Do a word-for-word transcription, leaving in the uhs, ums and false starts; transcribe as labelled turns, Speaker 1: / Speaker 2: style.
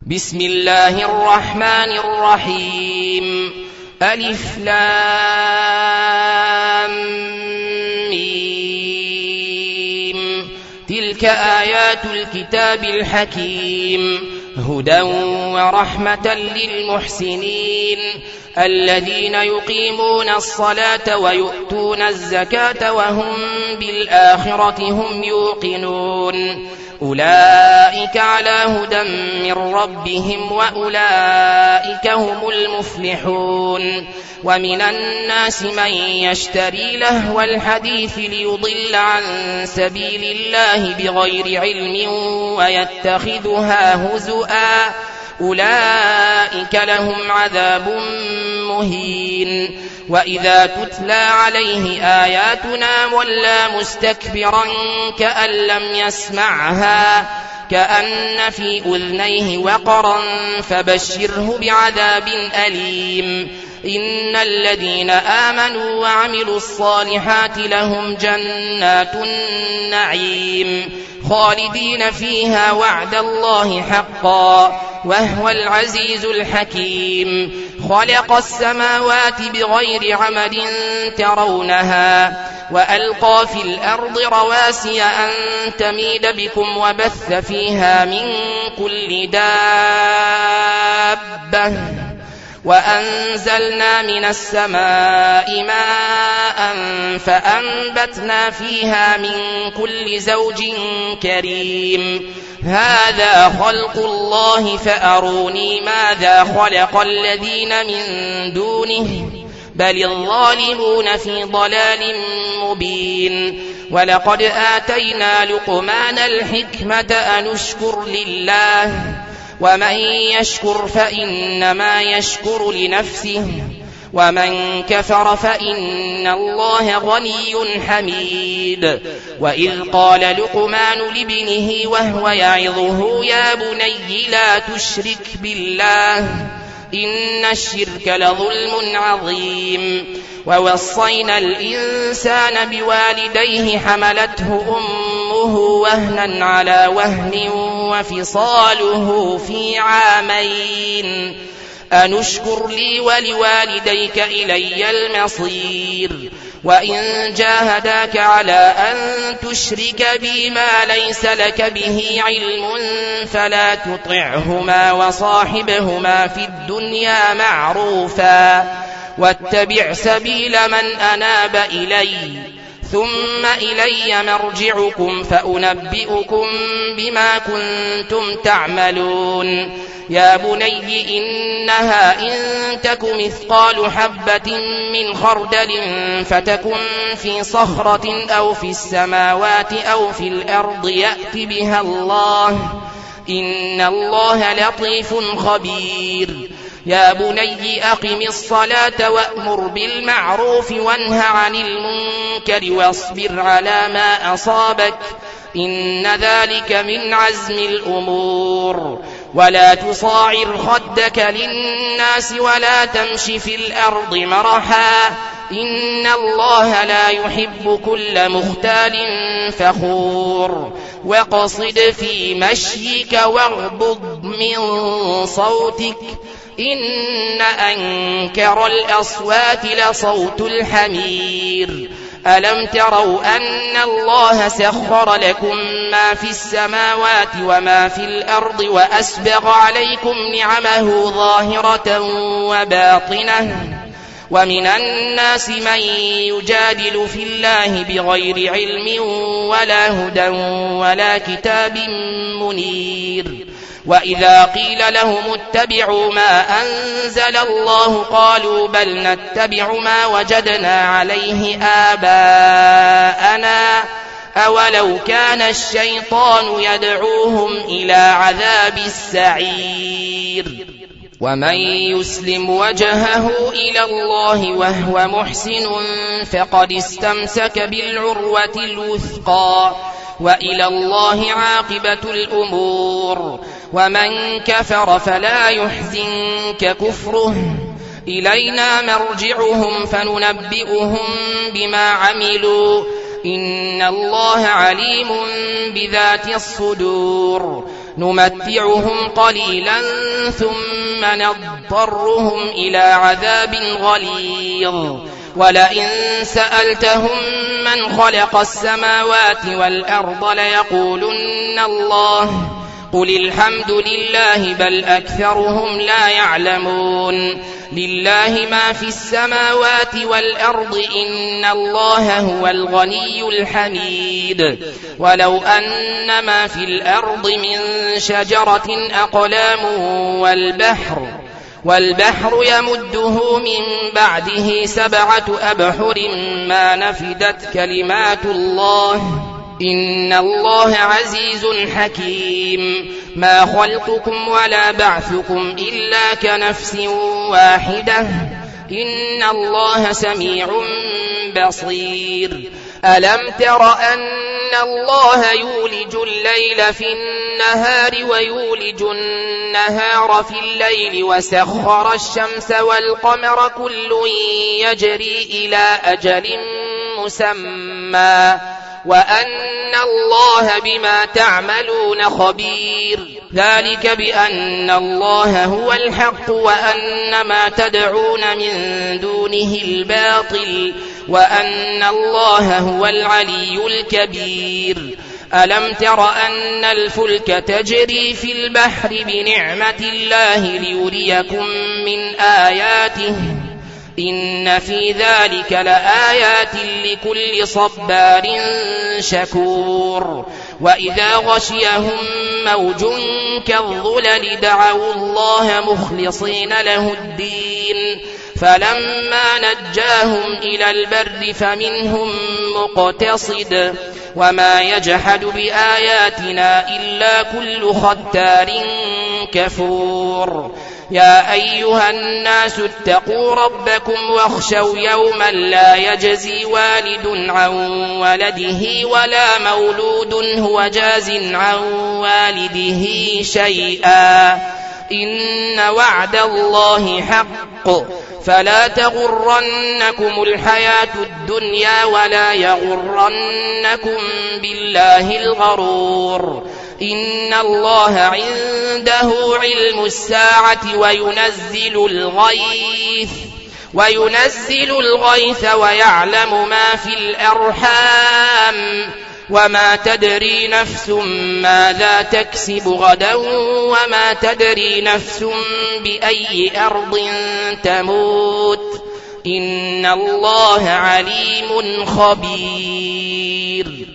Speaker 1: بسم الله الرحمن الرحيم. ألف لام ميم. تلك آيات الكتاب الحكيم، هدى ورحمة للمحسنين الذين يقيمون الصلاة ويؤتون الزكاة وهم بالآخرة هم يوقنون. أولئك على هدى من ربهم وأولئك هم المفلحون. ومن الناس من يشتري لهو الحديث ليضل عن سبيل الله بغير علم ويتخذها هزؤا، أولئك لهم عذاب مهين. وإذا تتلى عليه آياتنا ولى مستكبرا كأن لم يسمعها كأن في أذنيه وقرا فبشره بعذاب أليم. إن الذين آمنوا وعملوا الصالحات لهم جنات النعيم خالدين فيها وعد الله حقا وهو العزيز الحكيم. خلق السماوات بغير عمد ترونها وألقى في الأرض رواسي أن تميد بكم وبث فيها من كل دابة وأنزلنا من السماء ماء فأنبتنا فيها من كل زوج كريم. هذا خلق الله فأروني ماذا خلق الذين من دونه بل الظالمون في ضلال مبين. ولقد آتينا لقمان الحكمة أن اشكر لله ومن يشكر فإنما يشكر لنفسه ومن كفر فإن الله غني حميد. وإذ قال لقمان لابنه وهو يعظه يا بني لا تشرك بالله إن الشرك لظلم عظيم. ووصينا الإنسان بوالديه حملته أمه وهنا على وهن وفصاله في عامين أن اشكر لي ولوالديك إلي المصير. وإن جاهداك على أن تشرك بي ما ليس لك به علم فلا تطعهما وصاحبهما في الدنيا معروفا واتبع سبيل من أناب إلي ثم إلي مرجعكم فأنبئكم بما كنتم تعملون. يا بني إنها إن تك مثقال حبة من خردل فتكن في صخرة أو في السماوات أو في الأرض يأت بها الله إن الله لطيف خبير. يا بني أقم الصلاة وأمر بالمعروف وانه عن المنكر واصبر على ما أصابك إن ذلك من عزم الأمور. ولا تصاعر خدك للناس ولا تمش في الأرض مرحا إن الله لا يحب كل مختال فخور. وقصد في مشيك واغضض من صوتك إن أنكر الأصوات لصوت الحمير. ألم تروا أن الله سخر لكم ما في السماوات وما في الأرض وأسبغ عليكم نعمه ظاهرة وباطنة ومن الناس من يجادل في الله بغير علم ولا هدى ولا كتاب منير. وإذا قيل لهم اتبعوا ما أنزل الله قالوا بل نتبع ما وجدنا عليه آباءنا أولو كان الشيطان يدعوهم إلى عذاب السعير. ومن يسلم وجهه إلى الله وهو محسن فقد استمسك بالعروة الوثقى وإلى الله عاقبة الأمور. ومن كفر فلا يحزنك كفره إلينا مرجعهم فننبئهم بما عملوا إن الله عليم بذات الصدور. نمتعهم قليلا ثم نضطرهم إلى عذاب غليظ ولئن سألتهم من خلق السماوات والأرض ليقولن الله قل الحمد لله بل أكثرهم لا يعلمون لله ما في السماوات والأرض إن الله هو الغني الحميد ولو أن ما في الأرض من شجرة أقلام والبحر والبحر يمده من بعده سبعة أبحر ما نفدت كلمات الله إن الله عزيز حكيم ما خلقكم ولا بعثكم إلا كنفس واحدة إن الله سميع بصير ألم تر أن الله يولج الليل في النهار ويولج النهار في الليل وسخر الشمس والقمر كل يجري إلى أجل مسمى وأن الله بما تعملون خبير ذلك بأن الله هو الحق وأن ما تدعون من دونه الباطل وأن الله هو العلي الكبير ألم تر أن الفلك تجري في البحر بنعمة الله ليريكم من آياته إن في ذلك لآيات لكل صبار شكور وإذا غشيهم موج كالظلل دعوا الله مخلصين له الدين فلما نجاهم إلى البر فمنهم مقتصد وما يجحد بآياتنا إلا كل ختار كفور يا أيها الناس اتقوا ربكم واخشوا يوما لا يجزي والد عن ولده ولا مولود هو جاز عن والده شيئا إن وعد الله حق فلا تغرنكم الحياة الدنيا ولا يغرنكم بالله الغرور إن الله عنده علم الساعة وينزل الغيث وينزل الغيث ويعلم ما في الأرحام وما تدري نفس ماذا تكسب غدا وما تدري نفس بأي أرض تموت إن الله عليم خبير